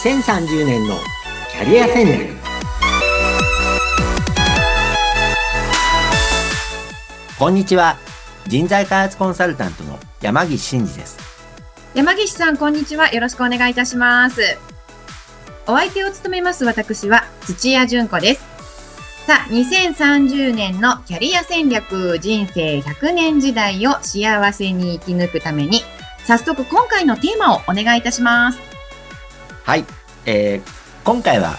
2030年のキャリア戦略。こんにちは。人材開発コンサルタントの山岸真嗣です。 山岸さん、こんにちは。よろしくお願いいたします。お相手を務めます私は土屋純子です。さあ、2030年のキャリア戦略、人生100年時代を幸せに生き抜くために、早速今回のテーマをお願いいたします。 はい、今回は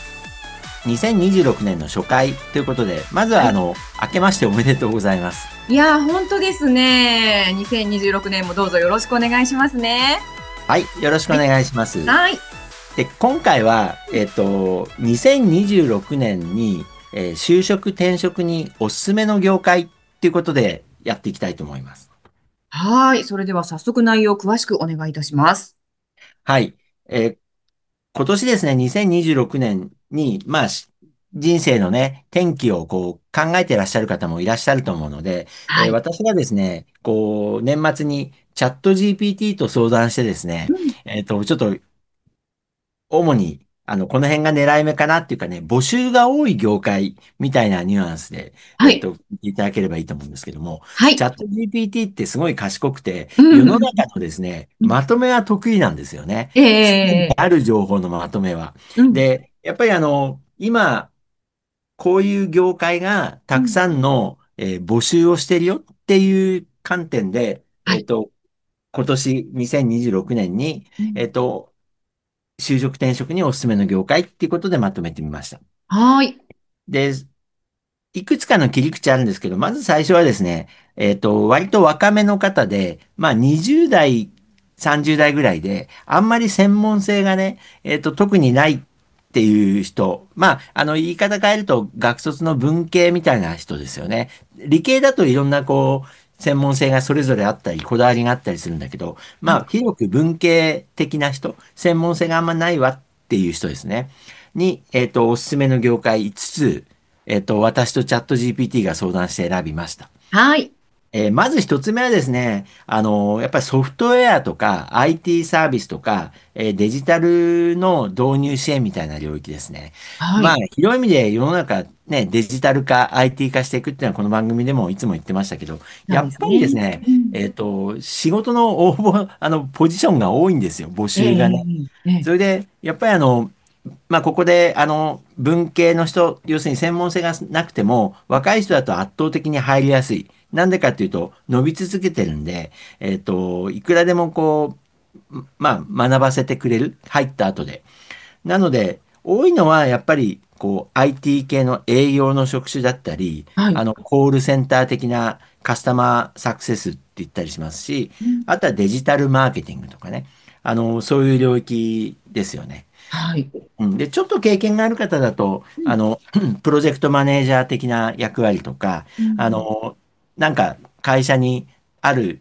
2026年の初回ということで、まずは明けましておめでとうございます。 いやー、本当ですね。2026年もどうぞよろしくお願いしますね。 はい、よろしくお願いします。 はい。 で、今回は、2026年に、就職転職におすすめの業界っていうことでやっていきたいと思います。 はい。それでは早速内容を詳しくお願いいたします。 はい。今年ですね、2026年に、人生のね、転機をこう考えていらっしゃる方もいらっしゃると思うので、 はい。 私がですね、こう、年末にチャット GPT と相談してですね、 うん。 ちょっと主に、この辺が狙い目かなっていうかね、募集が多い業界みたいなニュアンスで、 はい。 聞いていただければいいと思うんですけども、 はい。 チャット GPT ってすごい賢くて、 うん。 世のうん。 中のですね、 うん。 まとめは得意なんですよね。 え常にえ。 ある情報のまとめは。 うん。 で、やっぱり今、こういう業界がうん。 たくさんの、募集をしてるよっていう観点で、 はい。 今年2026年に、 うん。 就職転職におすすめの業界っていうことでまとめてみました。 はーい。 で、いくつかの切り口あるんですけど、まず最初はですね、割と若めの方で、20代、30代ぐらいで、あんまり専門性がね、特にないっていう人、言い方変えると、学卒の文系みたいな人ですよね。理系だといろんな、こう、専門性がそれぞれあったり、こだわりがあったりするんだけど、 はい。 広く文系的な人、専門性があんまないわっていう人ですね。に、おすすめの業界5つ、私とチャット GPT が相談して選びました。 はい。 まず一つ目はですね、やっぱりソフトウェアとか IT サービスとか、デジタルの導入支援みたいな領域ですね。 はい。 広い意味で世の中ね、デジタル化、IT 化していくっていうのはこの番組でもいつも言ってましたけど、 そうやっぱりでですね。 すね、 うん。 仕事の応募、ポジションが多いんですよ、募ええ。 集がね。 ええ。 それで、やっぱりここで、文系の人、要するに専門性がなくても、若い人だと圧倒的に入りやすい。なんでかっていうと、伸び続けてるんで、いくらでもこう、学ばせてくれる。入った後で。なので、多いのは、やっぱり、こう、IT 系の営業の職種だったり、 はい。 コールセンター的なカスタマーサクセスって言ったりしますし、 うん。 あとはデジタルマーケティングとかね。そういう領域ですよね。 はい。 で、ちょっと経験がある方だと、 うん。 プロジェクトマネージャー的な役割とか、 うん。 なんか会社にある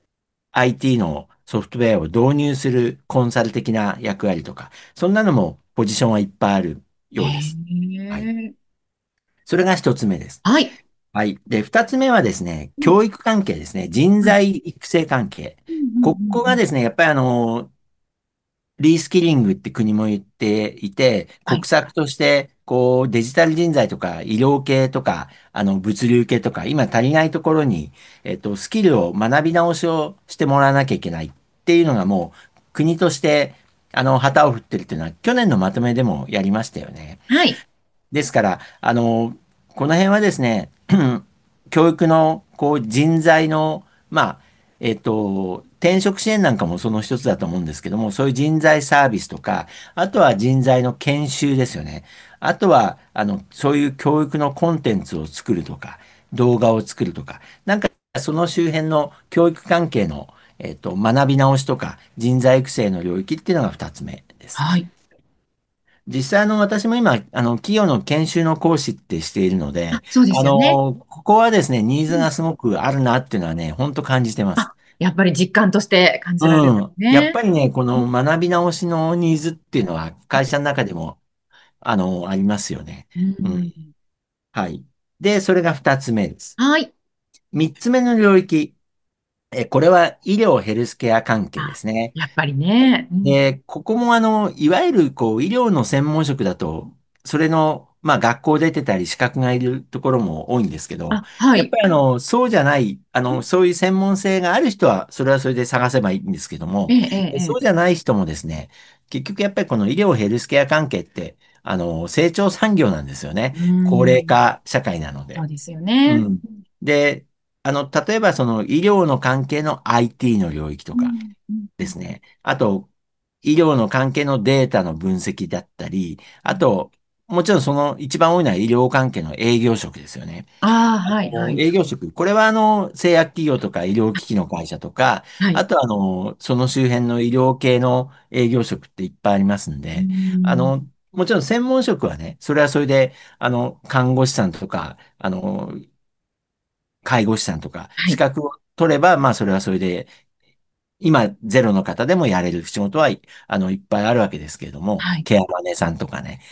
IT のソフトウェアを導入するコンサル的な役割とか、そんなのもポジションはいっぱいあるへようです。はい。 え。 それが一つ目です。 はい。 はい。で、二つ目はですね、 うん。 教育関係ですね。人はい。 材育成関係。 うん。うん。 ここうん。 がですね、やっぱりリースキリングって国も言っていて、 はい。 国策として、こう、デジタル人材とか、医療系とか、物流系とか、今足りないところに、スキルを学び直しをしてもらわなきゃいけないっていうのがもう、国として、旗を振ってるっていうのは、去年のまとめでもやりましたよね。 はい。 ですから、この辺はですね、教育のこう人材の、転職支援なんかもその一つだと思うんですけども、そういう人材サービスとか、あとは人材の研修ですよね。あとは、そういう教育のコンテンツを作るとか、動画を作るとか、なんかその周辺の教育関係の、学び直しとか人材育成の領域っていうのが二つ目です。 はい。 実際私も今、企業の研修の講師ってしているのあ、 で、 そうですよね。 ここはですね、ニーうん。 ズがすごくあるなっていうのはね、本当感じてます。 あ、やっぱり実感として感じられるんですうん。やっね。 ぱりね、こうん。 の学び直しのニーズっていうのは会社の中でも、ありますよね。 ううん。 ん。 はい。で、それが二つ目です。 はい。 三つ目の領域。 これは医療ヘルスケア関係であ、 すね。 やっぱりね。うん。 で、ここもいわゆる医療の専門職だと、それの、学校出てたり資格がいるところも多いんですけど、 あ、はい。 やっぱりそうじゃない、そういう専門性がある人は、それはそれで探せばいいんですけども、 ええ、ええ、ええ。 そうじゃない人もですね、結局やっぱりこの医療ヘルスケア関係って、成長産業なんですよね。 う高齢ん。 化社会なので。 そうですよね。 うん。で、例えばその医療の関係の IT の領域とかうん。うん。うん。 ですね。あと、医療の関係のデータの分析だったり、 うん。 あと、もちろんその一番多いのは医療関係の営業職ですよね。 ああ、はい、はい。 営業職。これは製薬企業とか医療機器の会社とか、 はい。 あとその周辺の医療系の営業職っていっぱいありますんうで、 ん。 もちろん専門職はね、それはそれで、看護師さんとか、介護士さんとか、 はい。 資格を取れば、それはそれで、今、ゼロの方でもやれる仕事は、いっぱいあるわけですけれども、 はい。 ケアマネさんとかね。 うん。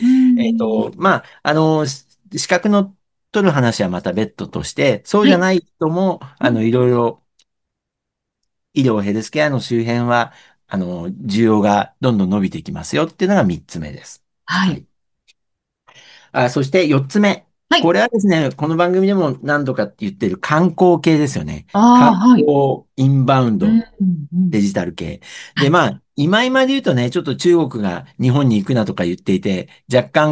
資格の取る話はまた別途として、そうはい。 じゃない人も、 うん。 いろいろ医療、ヘルスケアの周辺は、需要がどんどん伸びていきますよっていうのが3つ目です。 はい。 はい。そして4つ目。 はい。 これはですね、この番組でも何度かって言ってる観光系ですよね。観ああ、はい。 光、インバウンうん。 ド、 うん。うん。 デジタル系。で、 はい。 今で言うとね、ちょっと中国が日本に行くなとか言っていて、若干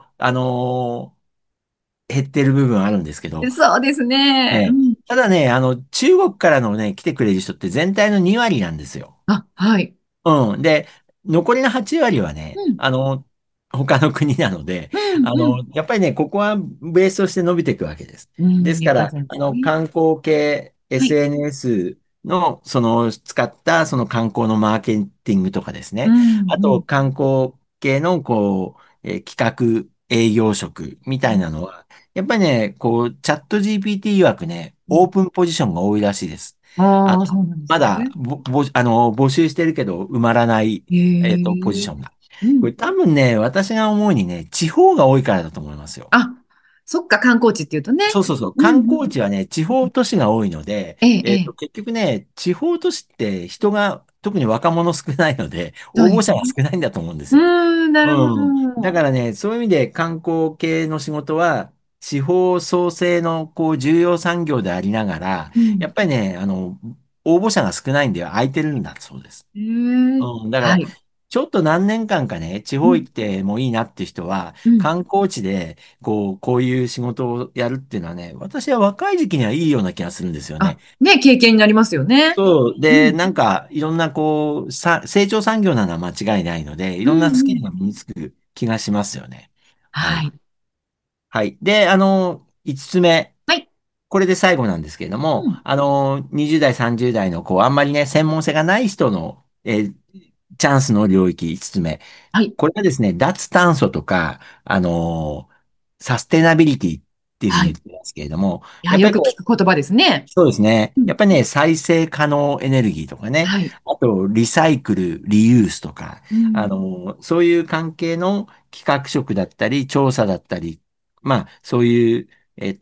減ってる部分あるんですけど、 そうですね。うええ、 ん。 ただね、中国からのね、来てくれる人って全体の2割なんですよ。 あ、はい。 うん。で、残りの8割はね、 うん。 他の国なので、 うん。うん。 やっぱりね、ここはベースとして伸びていくわけです。 うん。日ですから、 本全体ね。 観光系はい。 SNS の、使ったその観光のマーケティングとかですね。 うん。 あと、 うん。 観光系の、企画営業職みたいうん。 なのは、やっぱりね、チャット GPT 曰くね、 うん。 オープンポジションが多いらしいです。あああ、そうなんですね。 まだ、募集してるけど埋まらない、 へポジシえ。 ョンが。 うん。 これ多分ね、私が思うにね、地方が多いからだと思いますよ。 あ、そっか、観光地っていうとね。 そうそうそう。 うん。 観うん。 光地はね、地方都市が多いので、 ええ、ええ。 結局ね、地方都市って人が、特に若者少ないので、 そう応募者がですね。 少ないんだと思うんですよ。 うーん、なるほうん。だど。 からね、そういう意味で観光系の仕事は、地方創生の重要産業でありながら、 うん。 やっぱりね、応募者が少ないんで空いてるんだそうです。 へえ。 うん。だから、 はい。 ちょっと何年間かね、地うん。 方行ってもいいなって人は、 うん。 観光地で、こういう仕事をやるっていうのはね、私は若い時期にはいいような気がするんですよあ、 ね。 ね、経験になりますよね。 そう。で、 うん。 なんか、いろんな成長産業なのは間違いないので、いうん。 ろんなスうん。 キルが身につく気がしますよね。はい。 はい。 はい。で、5つ目。 はい。 これで最後なんですけれども、 うん。 20代、30代の、あんまりね、専門性がない人の、チャンスの領域5つ目。 はい。 これはですね、脱炭素とか、サステナビリティっていうふうはい。いに言ってますけれども、 や、よくやっぱり聞く言葉ですね。 そうですね。 うん。 やっぱりね、再生可能エネルギーとかね、 はい。 あと、リサイクル、リユースとか、 うん。 そういう関係の企画職だったり、調査だったり、そういう、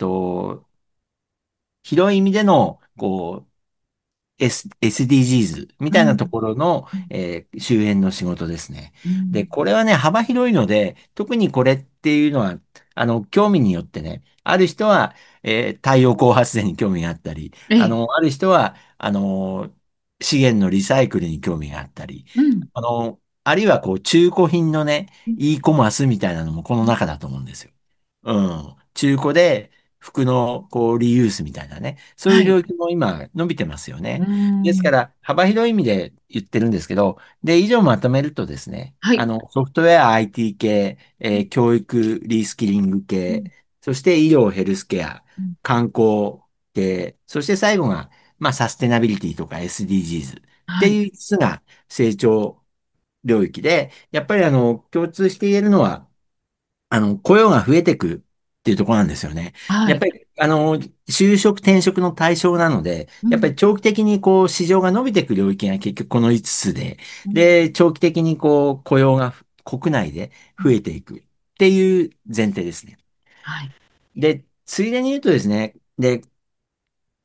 広い意味での、SDGs みたいなとうん。 ころの、 うん。 周辺の仕事ですね。で、 うん。 これはね、幅広いので、特にこれっていうのは、興味によってね、ある人は、太陽光発電に興味があったり、 ええ。 ある人は、資源のリサイクルに興味があったり、 うん。 あるいは中古品のね、e コマースみたいなのもこの中だと思うんですよ。うん。中古で服のリユースみたいなね。そういうはい。 領域も今伸びてますようね。ですかん。 ら幅広い意味で言ってるんですけど、で、以上まとめるとですね、 はい。 ソフトウェア IT 系、教育リスキリング系、 うん。 そして医療ヘルスケア、 うん。 観光系、そして最後が、サステナビリティとか SDGs ってはい。 いう5つが成長領域で、やっぱり共通して言えるのは、雇用が増えていくっていうところなんですよね。 はい。 やっぱり、就職転職の対象なので、 うん。 やっぱり長期的に市場が伸びていく領域が結局この5つつで、 うん。 で、長期的に雇用が国内でうん。 増えていくっていう前提ですね。 はい。 で、ついでに言うとですね、で、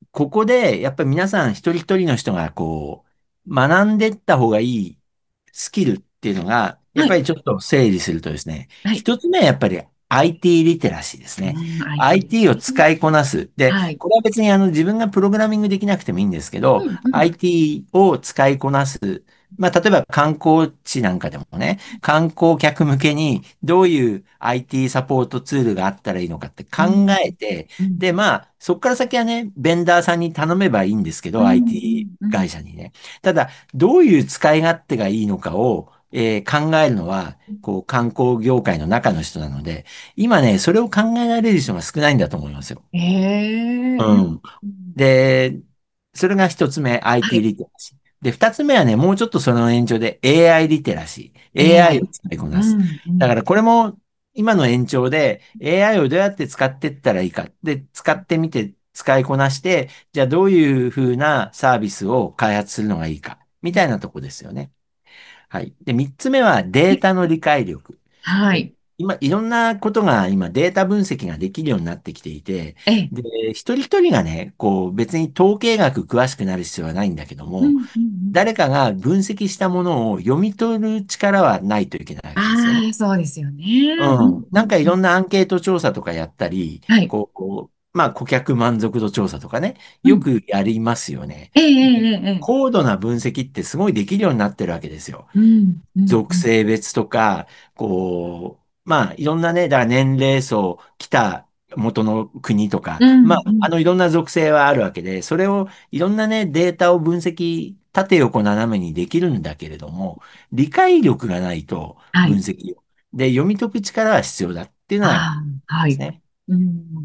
ここで、やっぱり皆さん一人一人の人が、学んでいった方がいいスキルっていうのが、やっはい。 ぱりちょっと整理するとですね、 はい。 一つ目はやっぱり IT リテラシーですね。 うん、IT です IT をね。 使いこなす。で、 はい。 これは別に自分がプログラミングできなくてもいいんですけど、 うん、うん。 IT を使いこなす。まあ、例えば観光地なんかでもね、観光客向けにどういう IT サポートツールがあったらいいのかって考うん、 えて、 うん、 で、まあ、そこから先はね、ベンダーさんに頼めばいいんですけど、 うん、 IT うん。 会社にね。ただ、どういう使い勝手がいいのかを、考えるのは、観光業界の中の人なので、今ね、それを考えられる人が少ないんだと思いますよ。 ええ、うん、 うん。 うん。 で、それが一つ目、 は IT い。 リテラシー。で、二つ目はね、もうちょっとその延長で AI リテラシー。AI を AI。 使いこなす。 うん、うん。 だからこれも今の延長で AI をどうやって使っていったらいいか。で、使ってみて使いこなして、じゃあどういうふうなサービスを開発するのがいいか。みたいなとこですよね。はい。で、三つ目はデータの理解力。で、 はい。 今、いろんなことが今データ分析ができるようになってきていて、 ええ。 で、一人一人がね、別に統計学詳しくなる必要はないんだけども、 うん、うん、うん。 誰かが分析したものを読み取る力はないといけないわけですよね。 ああ、そうですよね。うん、 うん。 うん、 なんかいうん。 ろんなアンケート調査とかやったり、 はい。 まあ顧客満足度調査とかね、 うん。 よくやりますよね。 ええ、えで、 え、ええ。 高度な分析ってすごいできるようになってるわけですよ。 うん、うん、う属ん。 性別とか、まあ、いろんなね、だから年齢層、来た元の国とか、 うん、 まあ、 うん。 いろんな属性はあるわけで、それをいろんなね、データを分析、縦横斜めにできるんだけれども、理解力がないとはい。 分析を。で、読み解く力は必要だっていうのがああ、はい。 ですね。 うん。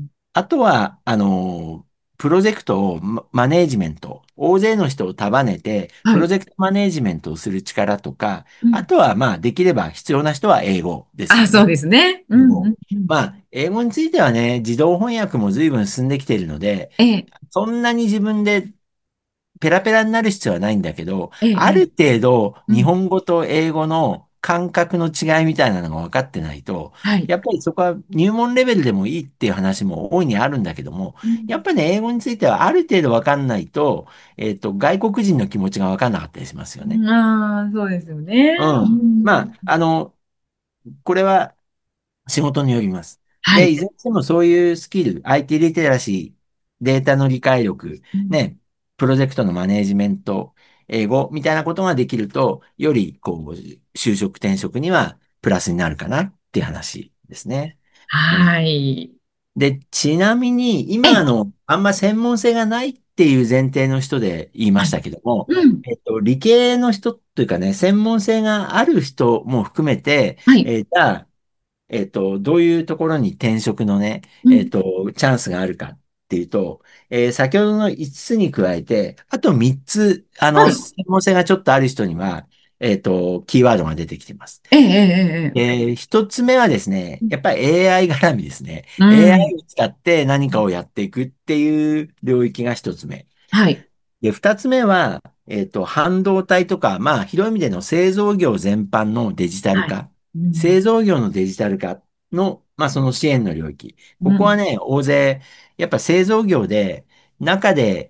あとは、プロジェクトをマネージメント、大勢の人を束ねて、 はい。 プロジェクトマネージメントをする力とか、 うん。 あとは、まあ、できれば必要な人は英語ですあ、 よね。 そうですね。うん、う英語。 ん、うん。 まあ、英語についてはね、自動翻訳も随分進んできているので、 ええ、 そんなに自分でペラペラになる必要はないんだけど、 ええ、 あるええ。 程度日うん。 本語と英語の感覚の違いみたいなのが分かってないと、 はい。 やっぱりそこは入門レベルでもいいっていう話も大いにあるんだけども、 うん。 やっぱりね、英語についてはある程度分かんないと、外国人の気持ちが分かんなかったりしますよね。 ああ、そうですよね。 うん。 うん。 まあ、これは仕事によります。で、 はい。 いずれにしてもそういうスキル、IT リテラシー、データの理解力、 うん。 ね、プロジェクトのマネージメント、英語みたいなことができると、より、就職転職にはプラスになるかなっていう話ですね。うん。 はい。 で、ちなみに、 ええ、 あんま専門性がないっていう前提の人で言いまはい。 したけども、 うん。 理系の人というかね、専門性がある人も含めて、 はい。 じゃあ、どういうところに転職のね、 うん。 チャンスがあるかっていうと、先ほどの5つに加えて、あと3つ、 はい。 専門性がちょっとある人には、キーワードが出てきてます。 ええ、ええ、ええ。 1つ目はですね、 うん。 やっぱり AI 絡みですね。 う AI ん。 を使って何かをやっていくっていう領域が1つ目。 はい。 で、二つ目は、半導体とか、まあ、広い意味での製造業全般のデジタルはい。 化。 うん。 製造業のデジタル化の、まあ、その支援の領域。 うん。 ここはね、大勢、やっぱ製造業で、中で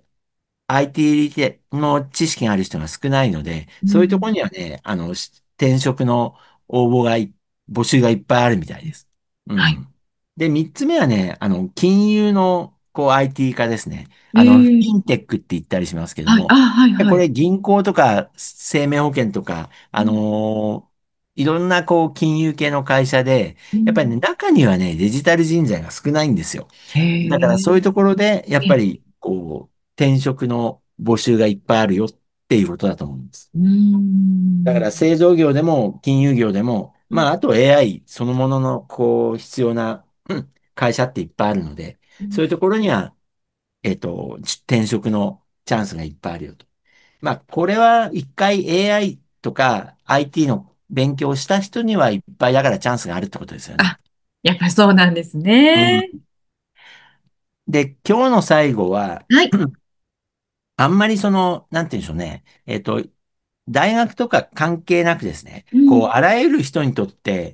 IT の知識がある人が少ないので、 うん。 そういうところにはね、転職の応募が募集がいっぱいあるみたいです。うはい。 ん。で、三つ目はね、金融の、IT 化ですね。 えフえ、 ィンテックって言ったりしますけどはい。あ、 も、 はい、はい。 これ銀行とか生命保険とか、 うん。 いろんな金融系の会社で、 うん。 やっぱりね、中にはね、デジタル人材が少ないんですよ。 へだからそういうえ。 ところで、やっぱえ、 り、転職の募集がいっぱいあるよっていうことだと思うんです。 うーん。 だから製造業でも金融業でも、 うん。 まあ、あと AI そのものの、必要な、会社っていっぱいあるので、 うん。 そういうところには、転職のチャンスがいっぱいあるよと。まあ、これは一回 AI とか IT の勉強をした人にはいっぱいだからチャンスがあるってことですよね。 あ、やっぱそうなんですうね。 ん。で、今日の最後は、 はい。 あんまりなんて言うんでしょうね。大学とか関係なくですね、 うん。 あらゆる人にとって、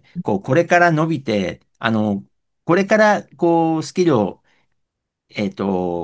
これから伸びて、これから、スキルを、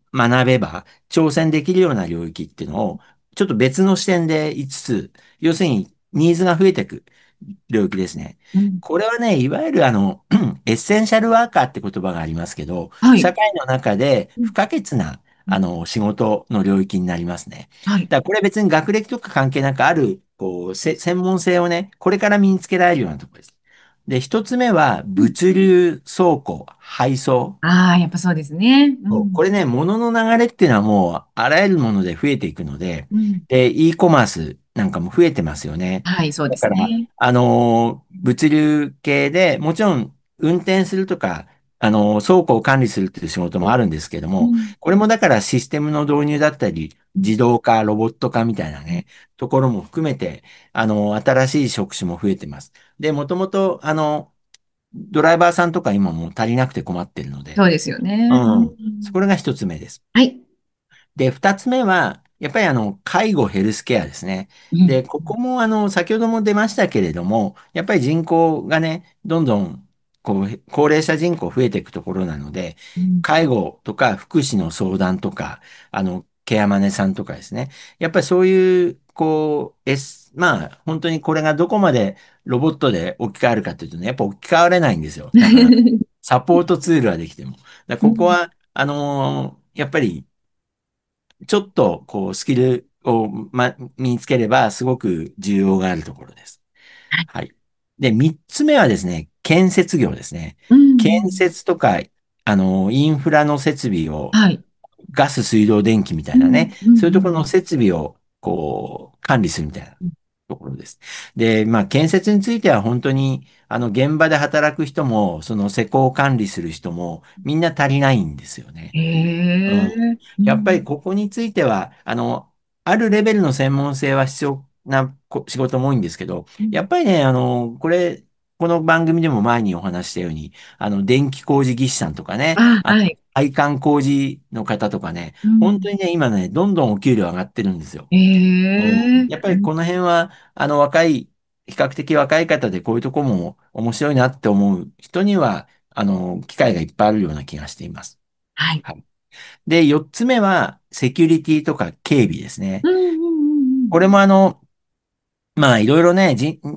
学べば挑戦できるような領域っていうのを、ちょっと別の視点で5つ、要するにニーズが増えていく領域ですね。 うん。 これはね、いわゆるエッセンシャルワーカーって言葉がありますけど、 はい。 社会の中でうん。 不可欠な、 うん。 仕事の領域になりますね。 はい。 だからこれ別に学歴とか関係なくある、専門性をね、これから身につけられるようなところです。で、一つ目はうん。 物流倉庫、配送。 ああ、やっぱそうですね。うん。 そうこれね、物の流れっていうのはもうあらゆるもので増えていくので、 うん。 で、e コマースなんかも増えてますよね。 はい、そうでだから、 すね。 物流系でもちろん運転するとか、倉庫を管理するっていう仕事もあるんですけども、 うん。 これもだからシステムの導入だったり、 うん。 自動化、ロボット化みたいなうん。 ね、ところも含めて、新しい職種も増えてます。で、もともと、ドライバーさんとか今もう足りなくて困ってるので、 そうですよね。ううん。こん。 れが一つ目です。 はい。 で、二つ目は、やっぱり介護ヘルスケアですね。 うん。 で、ここも先ほども出ましたけれども、やっぱり人口がね、どんどん、高齢者人口増えていくところなので、 うん。 介護とか福祉の相談とか、ケアマネさんとかですね。やっぱりそういう、まあ、本当にこれがどこまでロボットで置き換わるかというとね、やっぱ置き換われないんですよ。なかなか。サポートツールはできても。 うん。 ここは、やっぱり、ちょっと、スキルを、身につければ、すごく重要があるところです。はい。で、三つ目はですね、建設業ですね。 うん。う建ん。 設とか、インフラの設備を、 はい。 ガス、水道、電気みたうん。 いなね、 うん。 そういうところの設備を、管理するみたいなうん。 ところです。で、まあ、建設については本当に、現場で働く人も、その施工を管理する人も、みんな足りないんですよね。 へえ。 うん。やっぱりうん。 ここについては、あるレベルの専門性は必要な仕事も多いんですけど、 うん。 やっぱりね、この番組でも前にお話ししたように、電気工事技師さんとかね、 あ、はい。 配管工事の方とかね、 うん。 本当にね、今ね、どんどんお給料上がってるんですよ。 へえ。 やっぱうん。 りこの辺は、比較的若い方でこういうとこも面白いなって思う人には、機会がいっぱいあるような気がしています。 はい。 はい。で、四つ目は、セキュリティとか警備ですね。 うん。うん。うん。 これもまあ、いろいろね、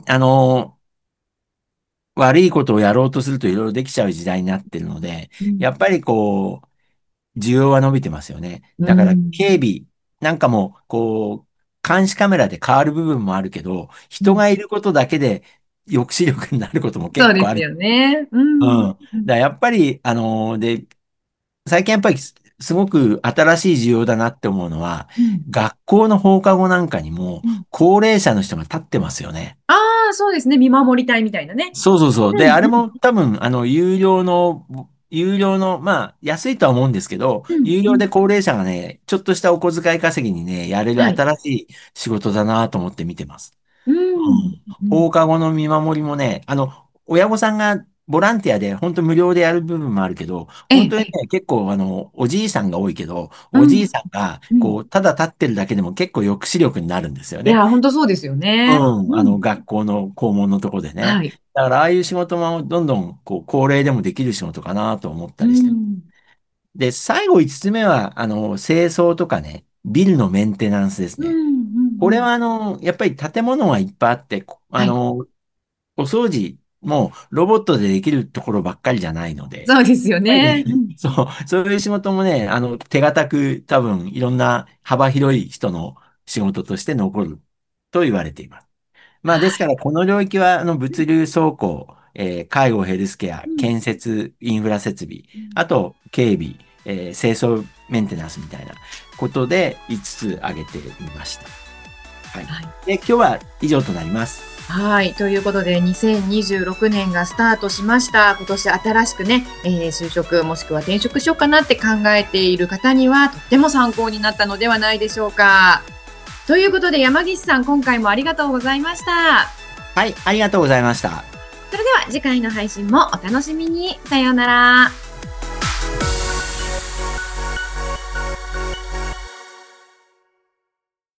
悪いことをやろうとするといろいろできちゃう時代になってるので、 うん。 やっぱり需要は伸びてますよね。 うだから、 ん。 警備なんかも、監視カメラで変わる部分もあるけど、 うん。 人がいることだけで抑止力になることも結構ある。 そうですよね。うん。 うん。だからやっぱり、最近やっぱりすごく新しい需要だなって思うのは、 うん。 学校の放課後なんかにもうん。 高齢者の人が立ってますよね。 ああ、そうですね。見守りたいみたいなね。 そうそうそう。で、 うん。 あれうん。 も多分、有料の、まあ、安いとは思うんですけど、 うん。 有料うん。 で高齢者がね、ちょっとしたお小遣い稼ぎにね、やれるはい。 新しい仕事だなと思って見てます。 うん。 うん。 うん。 放課後の見守りもね、親御さんがボランティアで本当無料でやる部分もあるけど、 ええ、ええ。 本当にね、結構おじいさんが多いけど、 うん。 おじいさんがうん。 ただ立ってるだけでも結構抑止力になるんですよね。 いや、本当そうですよね。 うん、 うん。 学校の校門のとこでね。 はい。 だからああいう仕事もどんどん高齢でもできる仕事かなと思っうたりして。 ん。 で、最後5つ目は、清掃とかね、ビルのメンテナンスですうん。 ね。 うん。うん。 これはやっぱり建物はいっぱいあって、 はい。 お掃除もロボットでできるところばっかりじゃないので、 そうですよやっぱりね。うね、 ん。 そういう仕事もね、手堅く多分いろんな幅広い人の仕事として残ると言われています。まあ、ですから、この領域は、物流倉庫、介護、ヘルスケア、 うん。 建設、インフラ設備、 うん。 あと、警備、清掃、メンテナンスみたいなことで5つ挙げてみました。はい。 はい。 で、今日は以上となります。 はい。ということで、2026年がスタートしました。今年新しくね、就職もしくは転職しようかなって考えている方には、とっても参考になったのではないでしょうか。ということで、山岸さん、今回もありがとうございました。 はい、ありがとうございました。 それでは次回の配信もお楽しみに。さようなら。